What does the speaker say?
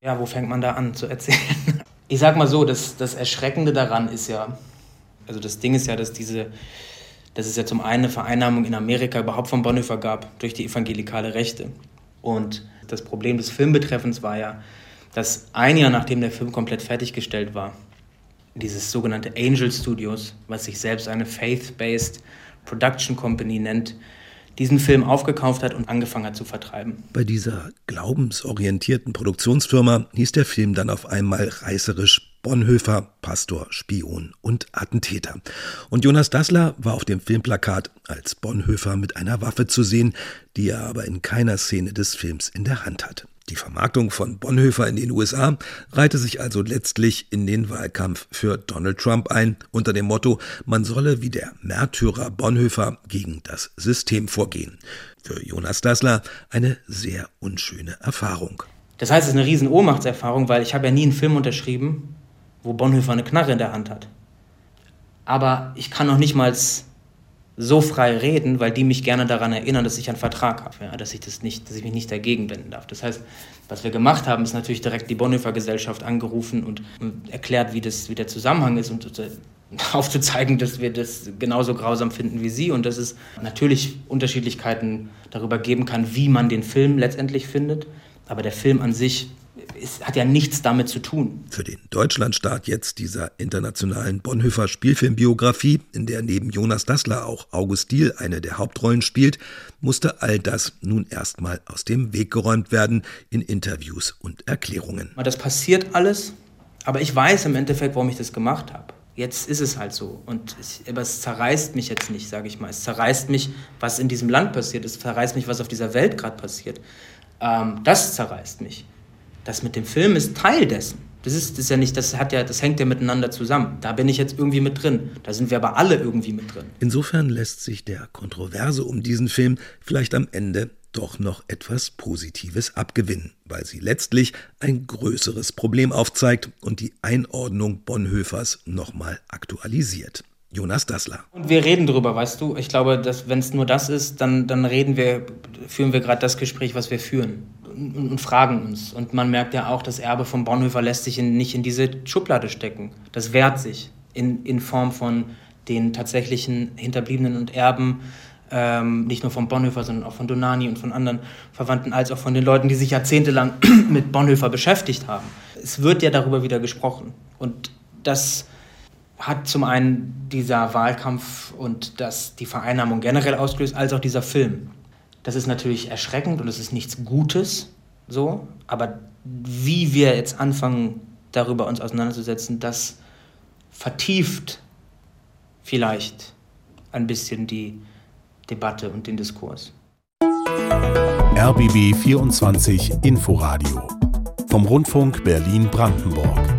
Ja, wo fängt man da an zu erzählen? Ich sag mal so, das Erschreckende daran ist ja, also das Ding ist ja, dass es ja zum einen eine Vereinnahmung in Amerika überhaupt von Bonhoeffer gab durch die evangelikale Rechte. Und das Problem des Filmbetreffens war ja, dass ein Jahr nachdem der Film komplett fertiggestellt war, dieses sogenannte Angel Studios, was sich selbst eine Faith-Based Production Company nennt, diesen Film aufgekauft hat und angefangen hat zu vertreiben. Bei dieser glaubensorientierten Produktionsfirma hieß der Film dann auf einmal reißerisch Bonhoeffer, Pastor, Spion und Attentäter. Und Jonas Dassler war auf dem Filmplakat als Bonhoeffer mit einer Waffe zu sehen, die er aber in keiner Szene des Films in der Hand hat. Die Vermarktung von Bonhoeffer in den USA reihte sich also letztlich in den Wahlkampf für Donald Trump ein, unter dem Motto, man solle wie der Märtyrer Bonhoeffer gegen das System vorgehen. Für Jonas Dassler eine sehr unschöne Erfahrung. Das heißt, es ist eine riesen Ohnmachtserfahrung, weil ich habe ja nie einen Film unterschrieben, wo Bonhoeffer eine Knarre in der Hand hat. Aber ich kann noch nicht mal so frei reden, weil die mich gerne daran erinnern, dass ich einen Vertrag habe, ja, dass ich mich nicht dagegen wenden darf. Das heißt, was wir gemacht haben, ist natürlich direkt die Bonhoeffer-Gesellschaft angerufen und erklärt, wie der Zusammenhang ist und aufzuzeigen, dass wir das genauso grausam finden wie sie und dass es natürlich Unterschiedlichkeiten darüber geben kann, wie man den Film letztendlich findet. Aber der Film an sich hat ja nichts damit zu tun. Für den Deutschlandstart jetzt dieser internationalen Bonhoeffer-Spielfilmbiografie, in der neben Jonas Dassler auch August Diehl eine der Hauptrollen spielt, musste all das nun erstmal aus dem Weg geräumt werden in Interviews und Erklärungen. Das passiert alles, aber ich weiß im Endeffekt, warum ich das gemacht habe. Jetzt ist es halt so. Aber es zerreißt mich jetzt nicht, sage ich mal. Es zerreißt mich, was in diesem Land passiert. Es zerreißt mich, was auf dieser Welt gerade passiert. Das zerreißt mich. Das mit dem Film ist Teil dessen. Das hängt ja miteinander zusammen. Da bin ich jetzt irgendwie mit drin. Da sind wir aber alle irgendwie mit drin. Insofern lässt sich der Kontroverse um diesen Film vielleicht am Ende doch noch etwas Positives abgewinnen, weil sie letztlich ein größeres Problem aufzeigt und die Einordnung Bonhoeffers nochmal aktualisiert. Jonas Dassler. Und wir reden drüber, weißt du? Ich glaube, dass wenn es nur das ist, dann führen wir gerade das Gespräch, was wir führen und fragen uns. Und man merkt ja auch, das Erbe von Bonhoeffer lässt sich nicht in diese Schublade stecken. Das wehrt sich in Form von den tatsächlichen Hinterbliebenen und Erben, nicht nur von Bonhoeffer, sondern auch von Dohnanyi und von anderen Verwandten, als auch von den Leuten, die sich jahrzehntelang mit Bonhoeffer beschäftigt haben. Es wird ja darüber wieder gesprochen. Und das hat zum einen dieser Wahlkampf und die Vereinnahmung generell ausgelöst, als auch dieser Film. Das ist natürlich erschreckend und es ist nichts Gutes, so. Aber wie wir jetzt anfangen, darüber uns auseinanderzusetzen, das vertieft vielleicht ein bisschen die Debatte und den Diskurs. RBB 24 Inforadio vom Rundfunk Berlin-Brandenburg.